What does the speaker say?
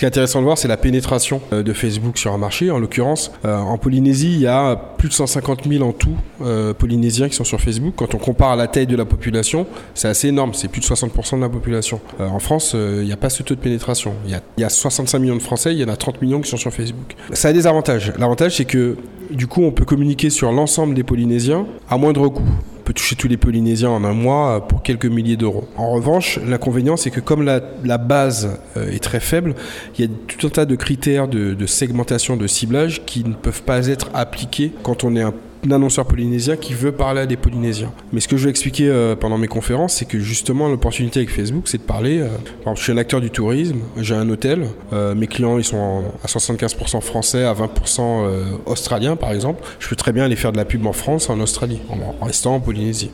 Ce qui est intéressant de voir, c'est la pénétration de Facebook sur un marché. En l'occurrence, en Polynésie, il y a plus de 150 000 en tout Polynésiens qui sont sur Facebook. Quand on compare à la taille de la population, c'est assez énorme, c'est plus de 60% de la population. En France, il n'y a pas ce taux de pénétration. Il y a 65 millions de Français, il y en a 30 millions qui sont sur Facebook. Ça a des avantages. L'avantage, c'est que du coup, on peut communiquer sur l'ensemble des Polynésiens à moindre coût. On peut toucher tous les Polynésiens en un mois pour quelques milliers d'euros. En revanche, l'inconvénient, c'est que comme la base est très faible, il y a tout un tas de critères de segmentation, de ciblage qui ne peuvent pas être appliqués quand on est un annonceur polynésien qui veut parler à des Polynésiens. Mais ce que je vais expliquer pendant mes conférences, c'est que justement l'opportunité avec Facebook, c'est de parler. Par exemple, je suis un acteur du tourisme, j'ai un hôtel, mes clients ils sont à 75% français, à 20% australiens par exemple. Je peux très bien aller faire de la pub en France, en Australie, en restant en Polynésie.